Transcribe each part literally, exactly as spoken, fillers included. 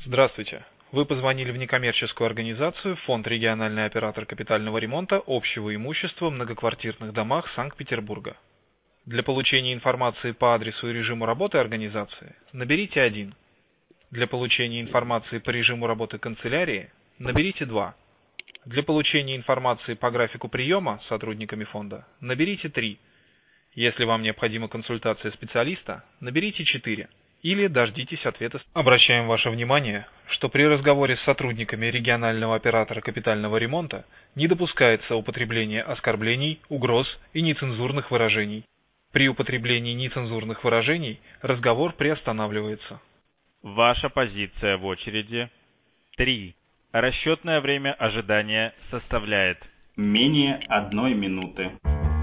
Здравствуйте. Вы позвонили в некоммерческую организацию «Фонд региональный оператор капитального ремонта общего имущества в многоквартирных домах Санкт-Петербурга». Для получения информации по адресу и режиму работы организации наберите один. Для получения информации по режиму работы канцелярии наберите два. Для получения информации по графику приема сотрудниками фонда наберите три. Если вам необходима консультация специалиста, наберите четыре. Или дождитесь ответа. Обращаем ваше внимание, что при разговоре с сотрудниками регионального оператора капитального ремонта не допускается употребление оскорблений, угроз и нецензурных выражений. При употреблении нецензурных выражений разговор приостанавливается. Ваша позиция в очереди три. Расчетное время ожидания составляет менее одной минуты.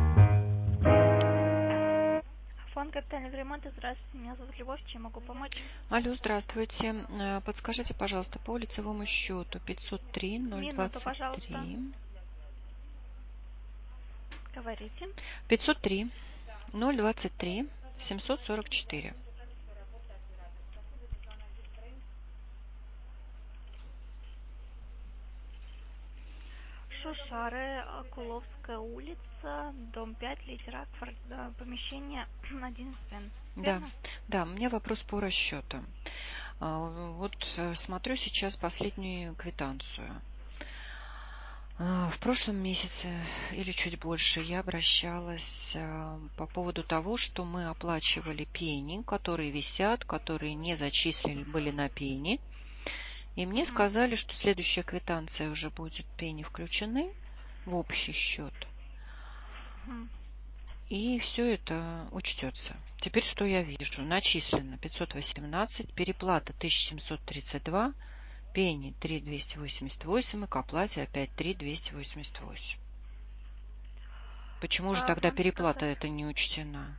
Фонд капитального ремонта, здравствуйте, меня зовут Любовь, чем могу помочь? Алло, здравствуйте. Подскажите, пожалуйста, по лицевому счету пятьсот три ноль Минуту, двадцать пожалуйста. три. Говорите. пятьсот три ноль двадцать три семьсот сорок четыре. Шушары, Акуловская улица, дом пять, литера, помещение один Н. Да, да, у меня вопрос по расчету. Вот смотрю сейчас последнюю квитанцию. В прошлом месяце или чуть больше я обращалась по поводу того, что мы оплачивали пени, которые висят, которые не зачислены были на пени. И мне сказали, что следующая квитанция уже будет пени включены в общий счет. И все это учтется. Теперь что я вижу? Начислено пятьсот восемнадцать, переплата тысяча семьсот тридцать два, пени три тысячи двести восемьдесят восемь и к оплате опять три тысячи двести восемьдесят восемь. Почему же тогда переплата это не учтена?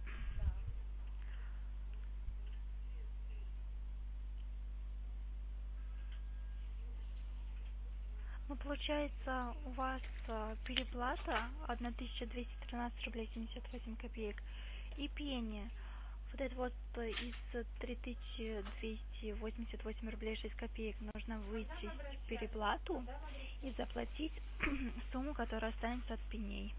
Ну, получается, у вас переплата тысяча двести тринадцать рублей семьдесят восемь копеек и пени. Вот это вот из три тысячи двести восемьдесят восемь рублей шесть копеек нужно вычесть переплату и заплатить сумму, которая останется от пеней.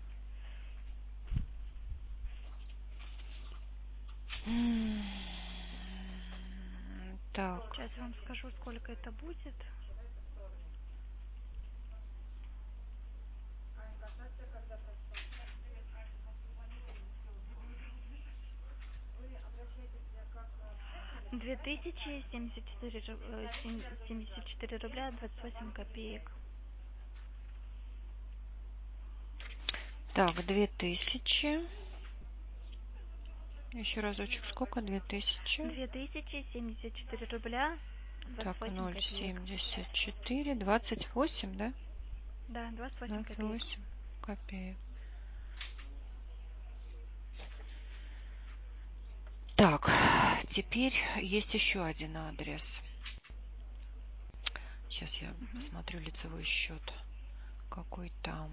Так. Сейчас я вам скажу, сколько это будет. две тысячи семьдесят четыре, семьдесят четыре рубля двадцать восемь копеек. Так, две тысячи. Еще разочек, сколько? Две тысячи. Две тысячи семьдесят четыре рубля двадцать восемь так, ноль семьдесят четыре, двадцать восемь, да? Да, двадцать восемь двадцать копеек. восемь копеек. Так, теперь есть еще один адрес. Сейчас я угу. посмотрю лицевой счет. Какой там?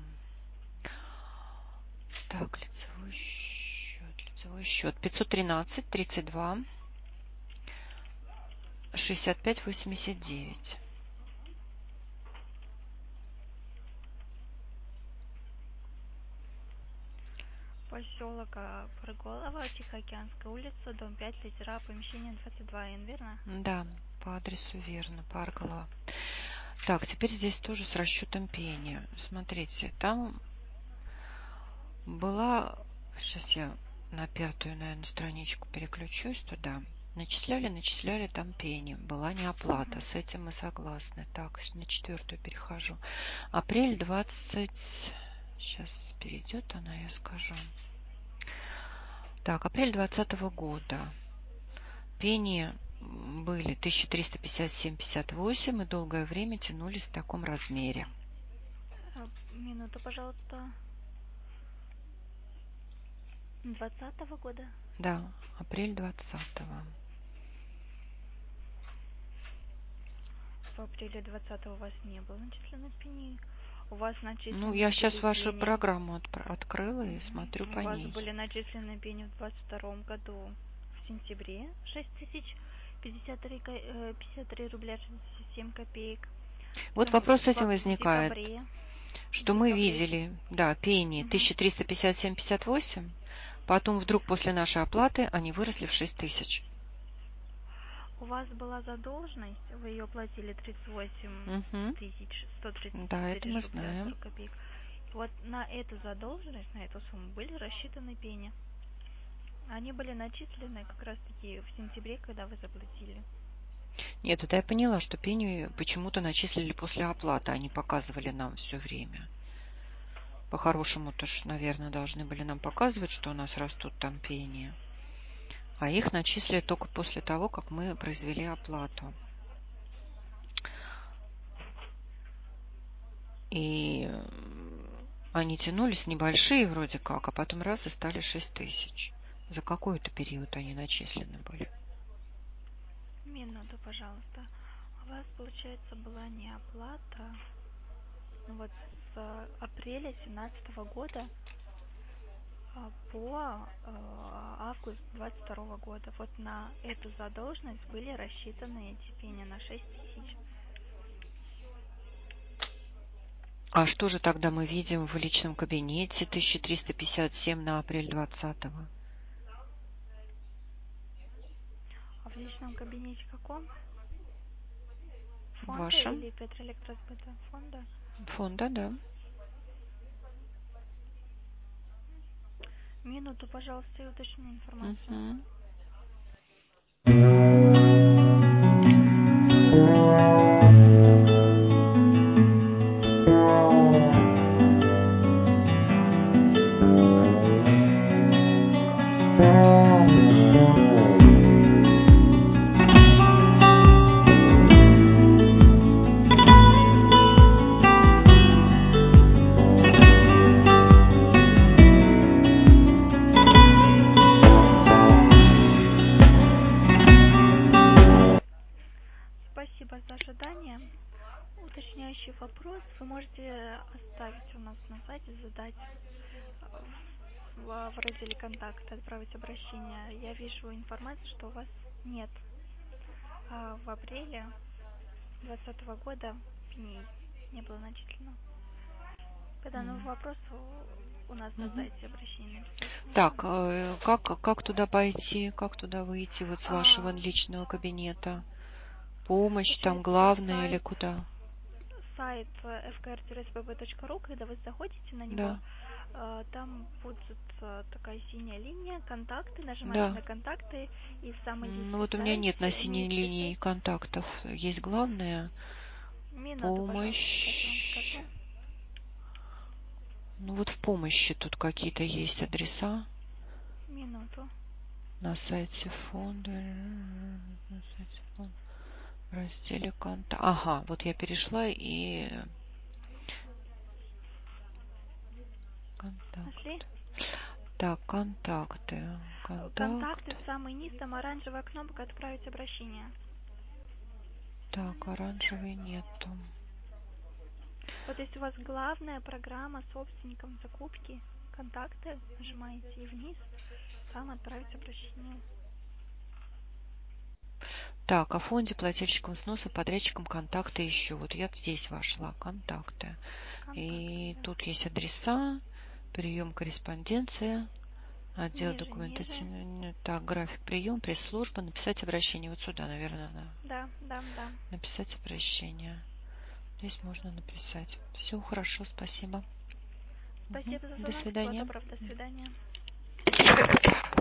Так, лицевой счет, лицевой счет. пятьсот тринадцать тридцать два шестьдесят пять восемьдесят девять. Поселок Прыголово, Тихоокеанская улица, дом пять, литера, помещение двадцать два Н, верно? Да, по адресу верно, Парголово. Так, теперь здесь тоже с расчетом пени. Смотрите, там была... Сейчас я на пятую, наверное, страничку переключусь туда. Начисляли, начисляли там пени. Была неоплата. С этим мы согласны. Так, на четвертую перехожу. Апрель двадцать... Сейчас перейдет она, я скажу. Так, апрель двадцатого года. Пени были тысяча триста пятьдесят семь пятьдесят восемь и долгое время тянулись в таком размере. Минуту, пожалуйста. Двадцатого года? Да, апрель двадцатого. В апреле двадцатого у вас не было начислено пени. У вас начислены... Ну, я сейчас вашу пени. программу от, открыла и смотрю у по вас ней. были начислены пени в двадцать втором году в сентябре шесть тысяч пятьдесят три, пятьдесят три рубля шестьдесят семь копеек. Вот вопрос с этим возникает, декабре, что мы видели, да, пени угу. тысяча триста пятьдесят семь пятьдесят восемь, потом вдруг после нашей оплаты они выросли в шесть тысяч. У вас была задолженность, вы ее платили тридцать восемь тысяч сто тридцать четыре рубля сорок копеек. Вот на эту задолженность, на эту сумму были рассчитаны пени. Они были начислены как раз-таки в сентябре, когда вы заплатили. Нет, это я поняла, что пени почему-то начислили после оплаты, они показывали нам все время. По-хорошему-то ж, наверное, должны были нам показывать, что у нас растут там пени. А их начислили только после того, как мы произвели оплату. И они тянулись небольшие вроде как, а потом раз и стали шесть тысяч. За какой-то период они начислены были? Минуту, пожалуйста. У вас, получается, была не оплата. Ну вот с апреля семнадцатого года по август двадцать второго года. Вот на эту задолженность были рассчитаны эти пени на шесть тысяч. А что же тогда мы видим в личном кабинете тысяча триста пятьдесят семь на апрель двадцатого? А в личном кабинете каком? Фонда Вашем? или Петроэлектросбыта? Фонда? Фонда, да. Минуту, пожалуйста, и уточню информацию. Uh-huh. Спасибо за ожидание. Уточняющий вопрос вы можете оставить у нас на сайте, задать в, в разделе «Контакт», отправить обращение. Я вижу информацию, что у вас нет. А в апреле двадцатого года пеней не было начислено. По данному mm. вопросу у нас на mm-hmm. сайте обращение написать. Так, как, как туда пойти, как туда выйти вот с вашего а... личного кабинета? Помощь там главная сайт, или куда? Сайт эф ка эр эс бэ бэ точка ру, когда вы заходите на него, да. э, там будет э, такая синяя линия, контакты, нажимаете да. на контакты и в самый лист. Ну вот у меня нет на синей линии писать. Контактов. Есть главная Минуту, помощь. Ну вот в помощи тут какие-то есть адреса. Минуту. На сайте фонда. На сайте фонда. В разделе контакт. Ага, вот я перешла и контакты. Так, контакты. Контакт. Контакты, самый низ, там оранжевая кнопка «Отправить обращение». Так, оранжевой нету. Вот если у вас главная программа собственником закупки, контакты, нажимаете и вниз, там «Отправить обращение». Так, о фонде, плательщиком сноса, подрядчиком контакты еще. Вот я здесь вошла, контакты. контакты и да. Тут есть адреса, прием корреспонденция, отдел ниже, документации. Ниже. Так, график прием, пресс-служба, написать обращение. Вот сюда, наверное, надо. Да, да, да. Написать обращение. Здесь можно написать. Все хорошо, спасибо. Спасибо угу. за звонок. До свидания. Всего доброго, до свидания.